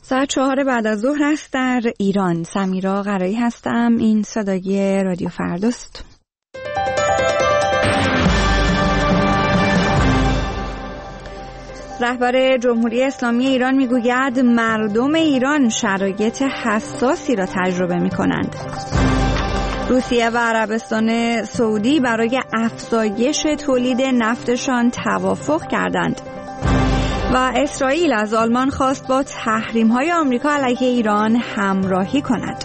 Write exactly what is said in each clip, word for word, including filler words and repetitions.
ساعت چهار بعد از ظهر است در ایران. سمیرا قرایی هستم. این صدای رادیو فرداست. رهبر جمهوری اسلامی ایران میگوید مردم ایران شرایط حساسی را تجربه می‌کنند. روسیه و عربستان سعودی برای افزایش تولید نفتشان توافق کردند. و اسرائیل از آلمان خواست با تحریم‌های آمریکا علیه ایران همراهی کند.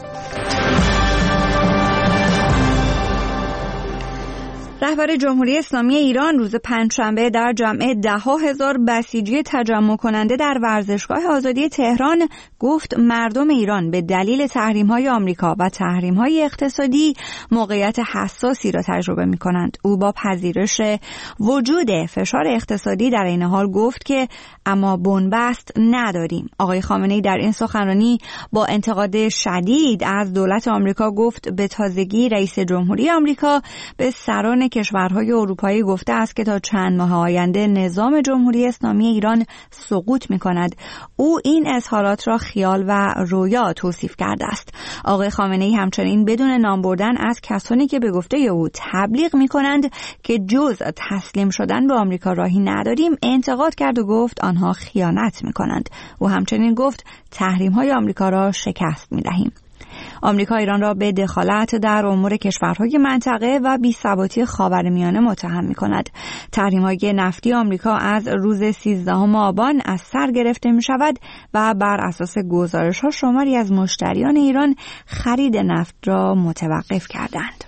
رهبر جمهوری اسلامی ایران روز پنجشنبه در جمع ده ها هزار بسیجی تجمع کننده در ورزشگاه آزادی تهران گفت مردم ایران به دلیل تحریم‌های آمریکا و تحریم‌های اقتصادی موقعیت حساسی را تجربه می‌کنند. او با پذیرش وجود فشار اقتصادی در این حال گفت که اما بنبست نداریم. آقای خامنه‌ای در این سخنرانی با انتقاد شدید از دولت آمریکا گفت به تازگی رئیس جمهوری آمریکا به سران کشورهای اروپایی گفته است که تا چند ماه آینده نظام جمهوری اسلامی ایران سقوط می‌کند. او این اظهارات را خیال و رویا توصیف کرده است. آقای خامنه‌ای همچنین بدون نام بردن از کسانی که به گفته او تبلیغ می‌کنند که جز تسلیم شدن به آمریکا راهی نداریم انتقاد کرد و گفت آنها خیانت می‌کنند. او همچنین گفت تحریم‌های آمریکا را شکست می‌دهیم. آمریکا ایران را به دخالت در امور کشورهای منطقه و بی‌ثباتی خاورمیانه متهم می‌کند. تحریم‌های نفتی آمریکا از روز سیزدهم آبان از سر گرفته می‌شود و بر اساس گزارش‌ها شماری از مشتریان ایران خرید نفت را متوقف کردند.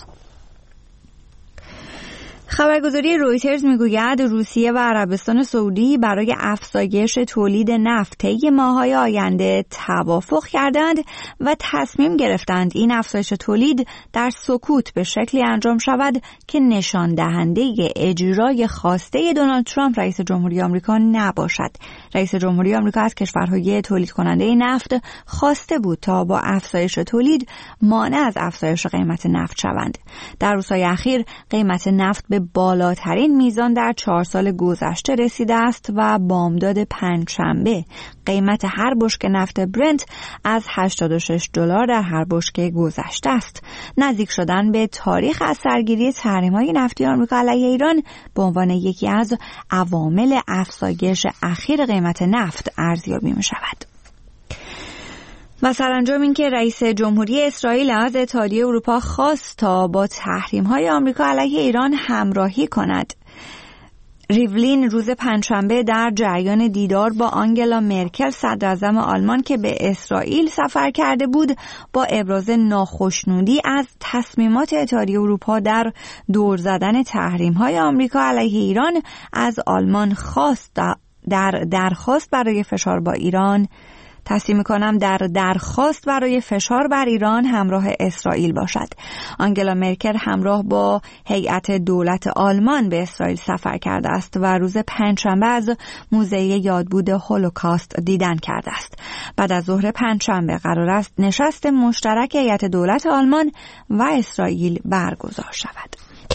خبرگزاری رویترز میگوید روسیه و عربستان سعودی برای افزایش تولید نفت طی ماه‌های آینده توافق کردند و تصمیم گرفتند این افزایش تولید در سکوت به شکلی انجام شود که نشان دهنده اجرای خواسته دونالد ترامپ رئیس جمهوری آمریکا نباشد. رئیس جمهوری آمریکا از کشورهای تولید کننده نفت خواسته بود تا با افزایش تولید مانع از افزایش قیمت نفت شوند. در روزهای اخیر قیمت نفت به بالاترین میزان در چهار سال گذشته رسیده است و بامداد پنجشنبه قیمت هر بشکه نفت برنت از هشتاد و شش دلار در هر بشکه گذشته است. نزدیک شدن به تاریخ از سرگیری تحریم‌های نفتی آمریکا علیه ایران به عنوان یکی از عوامل افزایش اخیر قیمت نفت ارزیابی می‌شود. و سرانجام این که رئیس جمهوری اسرائیل از اتحادیه اروپا خواست تا با تحریم‌های آمریکا علیه ایران همراهی کند. ریولین روز پنجشنبه در جریان دیدار با آنگلا مرکل صدراعظم آلمان که به اسرائیل سفر کرده بود با ابراز ناخشنودی از تصمیمات اتحادیه اروپا در دور زدن تحریم‌های آمریکا علیه ایران از آلمان خواست در درخواست برای فشار با ایران تصمیم می‌کنم در درخواست برای فشار بر ایران همراه اسرائیل باشد. آنگلا مرکل همراه با هیئت دولت آلمان به اسرائیل سفر کرده است و روز پنجشنبه از موزه یادبود هولوکاست دیدن کرده است. بعد از ظهر پنجشنبه قرار است نشست مشترک هیئت دولت آلمان و اسرائیل برگزار شود.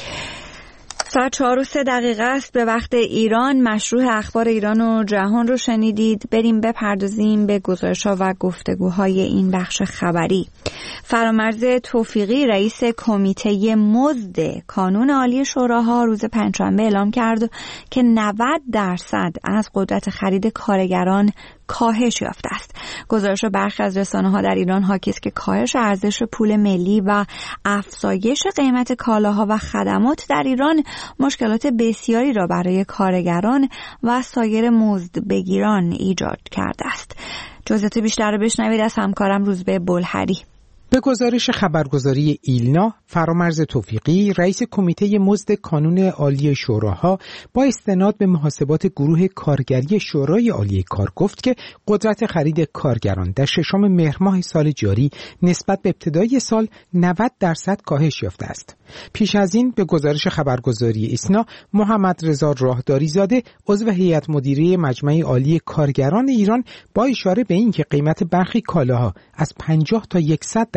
ساعت چهار و سه دقیقه است به وقت ایران. مشروع اخبار ایران و جهان رو شنیدید. بریم بپردازیم به گزارش‌ها و گفتگوهای این بخش خبری. فرامرز توفیقی رئیس کمیته مزد کانون عالی شوراها روز پنجشنبه اعلام کرد که نود درصد از قدرت خرید کارگران کاهش یافته است. گزارش برخی از رسانه‌ها در ایران حاکی است که کاهش ارزش پول ملی و افزایش قیمت کالاها و خدمات در ایران مشکلات بسیاری را برای کارگران و سایر مزدبگیران ایجاد کرده است. جزئیات بیشتر را بشنوید از همکارم روزبه بلحری. به گزارش خبرگزاری ایلنا، فرامرز توفیقی رئیس کمیته مزد کانون عالی شوراها با استناد به محاسبات گروه کارگری شورای عالی کار گفت که قدرت خرید کارگران در ششم مهر ماه سال جاری نسبت به ابتدای سال نود درصد کاهش یافته است. پیش از این به گزارش خبرگزاری ایسنا، محمد رضا راهداری زاده عضو هیئت مدیره مجمع عالی کارگران ایران با اشاره به اینکه قیمت برخی کالاها از پنجاه تا صد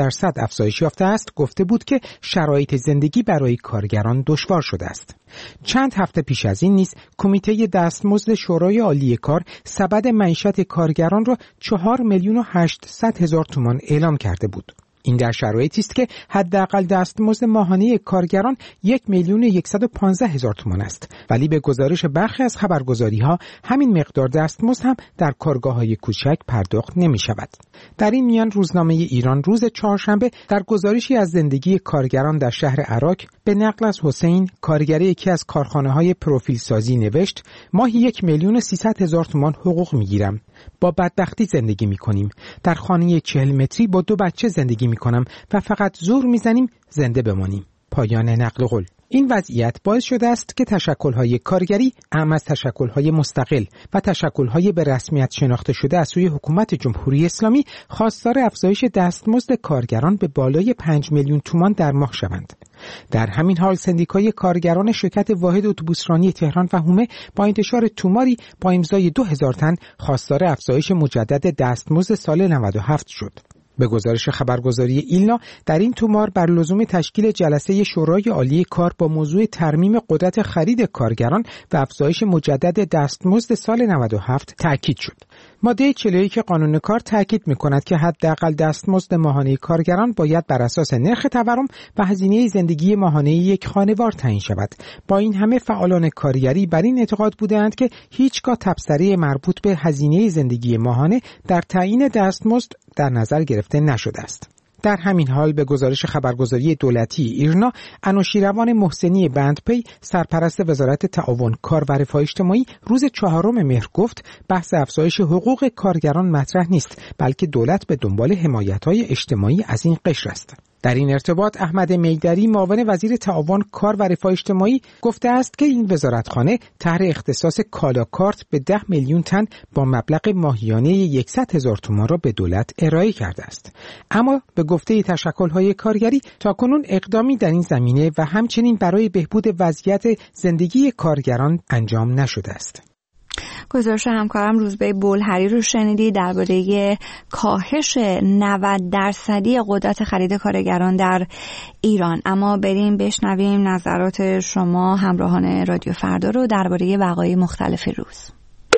درصد افزایش یافته است، گفته بود که شرایط زندگی برای کارگران دشوار شده است. چند هفته پیش از این نیز کمیته دستمزد شورای عالی کار سبد معیشت کارگران را چهار میلیون و هشتصد هزار تومان اعلام کرده بود. این در شرایطی است که حداقل دستمزد ماهانه کارگران یک میلیون و صد و پانزده هزار تومان است، ولی به گزارش برخی از خبرگزاری‌ها همین مقدار دستمزد هم در کارگاه‌های کوچک پرداخت نمی‌شود. در این میان روزنامه ایران روز چهارشنبه در گزارشی از زندگی کارگران در شهر عراق به نقل از حسین، کارگر یکی از کارخانه‌های پروفیل سازی نوشت: ماهی یک میلیون و سیصد هزار تومان حقوق می‌گیرم. با بدبختی زندگی می‌کنیم. در خانه چهل متری با دو بچه زندگی می‌کنم و فقط زور می‌زنیم زنده بمانیم. پایان نقل قول. این وضعیت باعث شده است که تشکل‌های کارگری، اعم از تشکل‌های مستقل و تشکل‌های به رسمیت شناخته شده از سوی حکومت جمهوری اسلامی خواستار افزایش دستمزد کارگران به بالای پنج میلیون تومان در ماه شوند. در همین حال سندیکای کارگران شرکت واحد اتوبوسرانی تهران و هومه با انتشار توماری با امضای دو هزار تن خواستار افزایش مجدد دستمزد سال نود و هفت شد. به گزارش خبرگزاری ایلنا، در این تومار بر لزوم تشکیل جلسه شورای عالی کار با موضوع ترمیم قدرت خرید کارگران و افزایش مجدد دستمزد سال نود و هفت تأکید شد. ماده چهل و یک قانون کار تأکید می‌کند که حداقل دستمزد ماهانه کارگران باید بر اساس نرخ تورم و هزینه زندگی ماهانه یک خانوار تعیین شود. با این همه فعالان کارگری بر این اعتقاد بودند که هیچگاه تبصره مربوط به هزینه زندگی ماهانه در تعیین دستمزد در نظر گرفته نشده است. در همین حال به گزارش خبرگزاری دولتی ایرنا، انوشیروان محسنی بندپی، سرپرست وزارت تعاون کار و رفاه اجتماعی، روز چهارم مهر گفت بحث افزایش حقوق کارگران مطرح نیست، بلکه دولت به دنبال حمایت‌های اجتماعی از این قشر است. در این ارتباط احمد میدری، معاون وزیر تعاون کار و رفاه اجتماعی، گفته است که این وزارتخانه طرح اختصاص کالا کارت به ده میلیون تن با مبلغ ماهیانه صد هزار تومان را به دولت ارائه کرده است. اما به گفته تشکل‌های کارگری تاکنون اقدامی در این زمینه و همچنین برای بهبود وضعیت زندگی کارگران انجام نشده است. گزارش همکارم روزبه بولهری رو شنیدی درباره کاهش نود درصدی قدرت خرید کارگران در ایران. اما بریم بشنویم نظرات شما همراهان رادیو فردا رو درباره وقایع مختلف روز.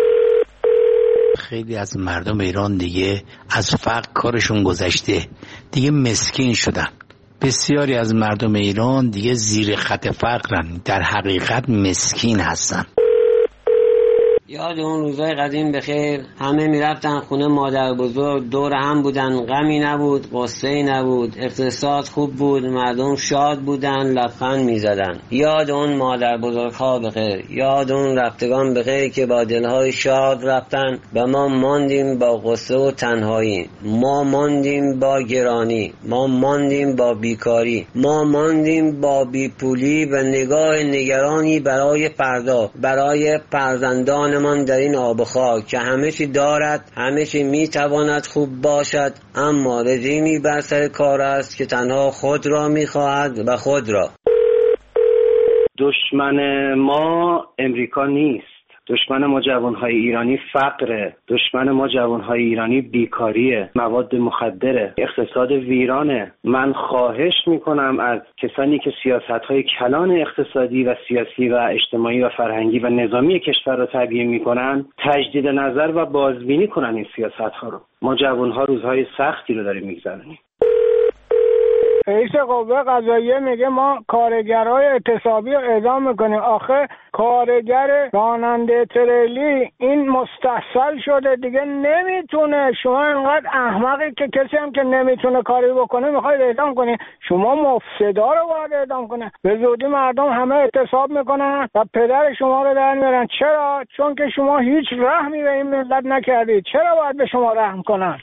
خیلی از مردم ایران دیگه از فقر کارشون گذشته، دیگه مسکین شدن. بسیاری از مردم ایران دیگه زیر خط فقرن، در حقیقت مسکین هستن. یاد اون روزای قدیم بخیر، همه میرفتن خونه مادر بزرگ، دور هم بودن، غمی نبود، غصه‌ای نبود، اقتصاد خوب بود، مردم شاد بودن، لبخند میزدن. یاد اون مادر بزرگ ها بخیر، یاد اون رفتگان بخیر که با دلهای شاد رفتن و ما ماندیم با غصه و تنهایی، ما ماندیم با گرانی، ما ماندیم با بیکاری، ما ماندیم با بیپولی و نگاه نگرانی برای فردا، برای فرزندان من در این آب و خاک که همه چی دارد، همه چی میتواند خوب باشد، اما رژیمی بر سر کار است که تنها خود را میخواهد و خود را. دشمن ما امریکا نیست، دشمن ما جوانهای ایرانی فقره، دشمن ما جوانهای ایرانی بیکاریه، مواد مخدره، اقتصاد ویرانه. من خواهش میکنم از کسانی که سیاستهای کلان اقتصادی و سیاسی و اجتماعی و فرهنگی و نظامی کشور رو تبیین میکنن تجدید نظر و بازبینی کنن این سیاستها رو. ما جوانها روزهای سختی رو داریم میگذرونیم. رئیس قوه قضاییه میگه ما کارگرای اعتصابی رو اعدام میکنیم. آخه کارگر راننده تریلی این مستحصل شده دیگه، نمیتونه. شما انقدر احمقی که کسی هم که نمیتونه کاری بکنه میخواید اعدام کنی. شما مفسدا رو باید اعدام کنه. به زودی مردم همه اعتصاب میکنن و پدر شما رو در میارن. چرا؟ چون که شما هیچ رحمی به این ملت نکردید. چرا باید به شما رحم کنن؟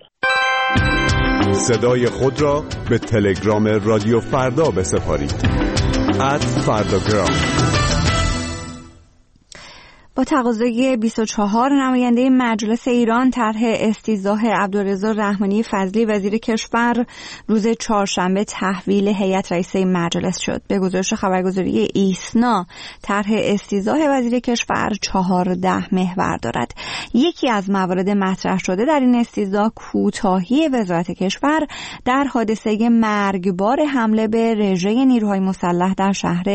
صدای خود را به تلگرام رادیو فردا بسپارید. ات فرداگرام. با تقاضای بیست و چهار نماینده مجلس ایران، طرح استیضاح عبدالرضا رحمانی فضلی وزیر کشور روز چهارشنبه تحویل هیئت رئیسه مجلس شد. به گزارش خبرگزاری ایسنا، طرح استیضاح وزیر کشور چهارده محور دارد. یکی از موارد مطرح شده در این استیضاح کوتاهی وزارت کشور در حادثه مرگبار حمله به رژه نیروهای مسلح در شهر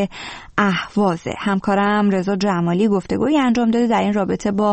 اهواز. همکارم رضا جمالی گفتگویی انجام داده در این رابطه با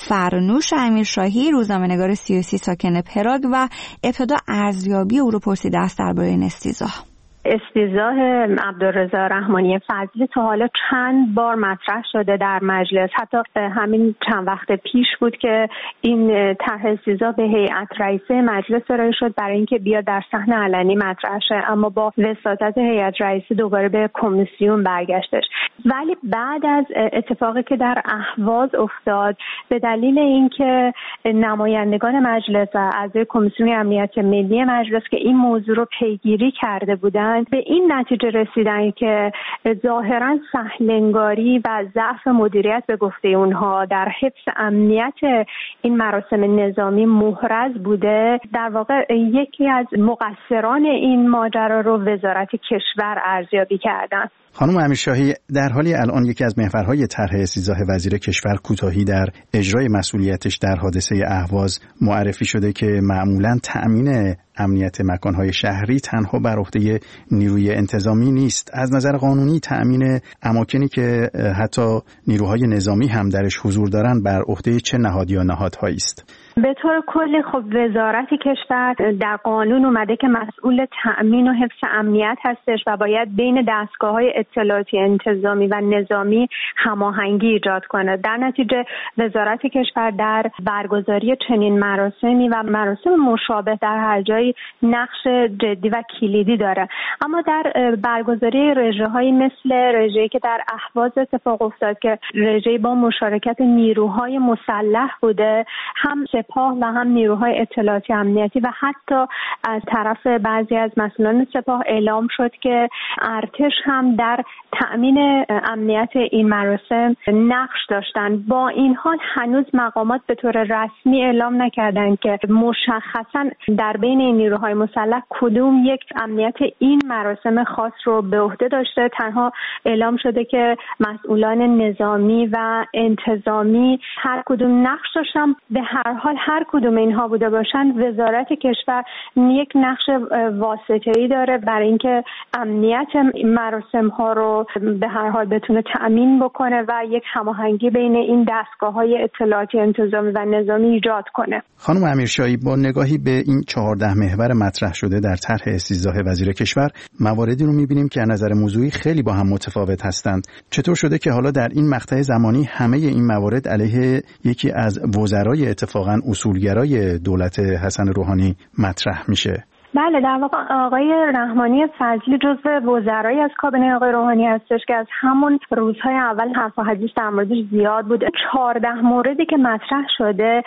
فرنوش امیرشاهی، روزنامه‌نگار سیاسی ساکن پراگ، و ابتدا ارزیابی او رو پرسیده است درباره این استیضاح. استیضاح عبدالرضا رحمانی فضلی تا حالا چند بار مطرح شده در مجلس. حتی همین چند وقت پیش بود که این طرح استیضاح به هیئت رئیسه مجلس ارائه شد برای اینکه بیاد در صحن علنی مطرح شه، اما با وساطت هیئت رئیسه دوباره به کمیسیون برگشتش. ولی بعد از اتفاقی که در اهواز افتاد، به دلیل اینکه نمایندگان مجلس و اعضای کمیسیون امنیت ملی مجلس که این موضوع رو پیگیری کرده بودند، به این نتیجه رسیدن که ظاهراً سهل‌انگاری و ضعف مدیریت به گفته اونها در حفظ امنیت این مراسم نظامی محرز بوده. در واقع یکی از مقصران این ماجرا رو وزارت کشور ارزیابی کردن. خانم امیرشاهی، در حالی الان یکی از محورهای طرح استیضاح وزیر کشور کوتاهی در اجرای مسئولیتش در حادثه اهواز معرفی شده که معمولاً تأمین امنیت مکانهای شهری تنها بر عهده نیروی انتظامی نیست. از نظر قانونی تأمین اماکنی که حتی نیروهای نظامی هم درش حضور دارن بر عهده چه نهاد یا نهادهایی است؟ به طور کلی خب وزارت کشور در قانون اومده که مسئول تأمین و حفظ امنیت هستش و باید بین دستگاه‌های اطلاعاتی انتظامی و نظامی هماهنگی ایجاد کنه. در نتیجه وزارت کشور در برگزاری چنین مراسمی و مراسم مشابه در هر جایی نقش جدی و کلیدی داره. اما در برگزاری رژه‌هایی مثل رژه‌ای که در اهواز اتفاق افتاد که رژه‌ای با مشارکت نیروهای مسلح بوده، هم سپاه و هم نیروهای اطلاعاتی امنیتی و حتی از طرف بعضی از مسئولان سپاه اعلام شد که ارتش هم در تأمین امنیت این مراسم نقش داشتن. با این حال هنوز مقامات به طور رسمی اعلام نکردند که مشخصا در بین این نیروهای مسلح کدوم یک امنیت این مراسم خاص رو به عهده داشته. تنها اعلام شده که مسئولان نظامی و انتظامی هر کدوم نقش داشتن. به هر حال هر کدوم اینها بوده باشن، وزارت کشور یک نقش واسطه‌ای داره برای اینکه امنیت مراسم ها رو به هر حال بتونه تأمین بکنه و یک هماهنگی بین این دستگاه‌های اطلاعاتی انتظامی و نظامی ایجاد کنه. خانم امیرشاهی، با نگاهی به این چهارده محور مطرح شده در طرح استیضاح وزیر کشور، مواردی رو می‌بینیم که از نظر موضوعی خیلی با هم متفاوت هستند. چطور شده که حالا در این مقطع زمانی همه این موارد علیه یکی از وزرای اتفاقاً اصولگرای دولت حسن روحانی مطرح میشه؟ بله، در واقع آقای رحمانی فضلی جزو وزرای از کابینه آقای روحانی هستش که از همون روزهای اول حرف و حدیث در موردش زیاد بود. چهارده موردی که مطرح شده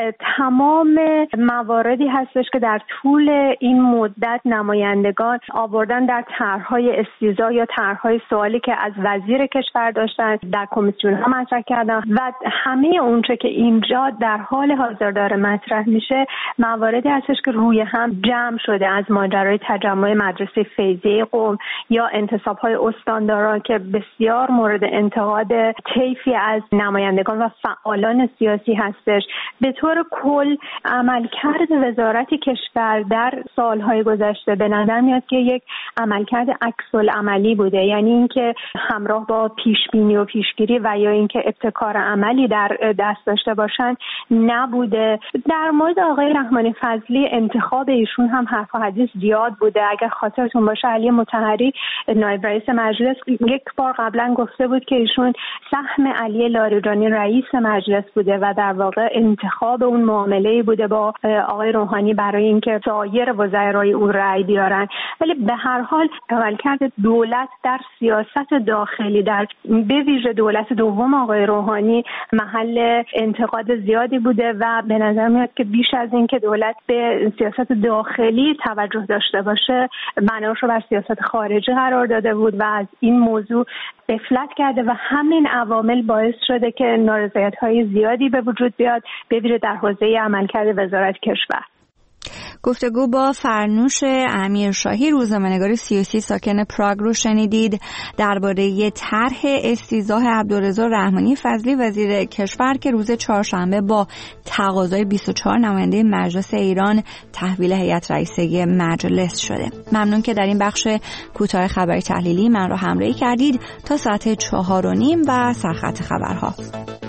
تمام مواردی هستش که در طول این مدت نمایندگان آوردن در طرحهای استیضاح یا طرحهای سوالی که از وزیر کشور داشتن در کمیسیون ها مطرح کردن و همه اونچه که اینجا در حال حاضر داره مطرح میشه مواردی هستش که روی هم جمع شده، از ماجرای تجمع مدرسه فیضیه قم یا انتصاب‌های استانداران که بسیار مورد انتقاد طیفی از نمایندگان و فعالان سیاسی هستش. به طور کل عملکرد وزارت کشور در سالهای گذشته به نظر میاد که یک عملکرد عکس‌العملی بوده، یعنی اینکه همراه با پیشبینی و پیشگیری و یا اینکه ابتکار عملی در دست داشته باشن نبوده. در مورد آقای رحمانی فضلی انتخاب ایشون هم حرف و حدیث زیاد بوده. اگر خاطرتون باشه علی مطهری نایب رئیس مجلس یک بار قبلا گفته بود که ایشون سهم علی لاریجانی رئیس مجلس بوده و در واقع انتخاب اون معامله‌ای بوده با آقای روحانی برای اینکه سایر وزرای او رأی بیارن. ولی به هر حال عملکرد دولت در سیاست داخلی در به ویژه دولت دوم آقای روحانی محل انتقاد زیادی بوده و به نظر میاد که بیش از این که دولت به سیاست داخلی توجه داشته باشه بناش رو بر سیاست خارجی قرار داده بود و از این موضوع غفلت کرده و همین عوامل باعث شده که نارضایت‌های زیادی به وجود بیاد، به ویژه در حوزه عملکرد وزارت کشور. گفتگو با فرنوش امیرشاهی، روزنامه‌نگار سیاسی ساکن پراگ رو شنیدید درباره طرح استیضاح عبدالرضا رحمانی فضلی وزیر کشور که روز چهارشنبه با تقاضای بیست و چهار نماینده مجلس ایران تحویل هیئت رئیسه مجلس شده. ممنون که در این بخش کوتاه خبری تحلیلی من را همراهی کردید. تا ساعت چهار و نیم و سرخط خبرها.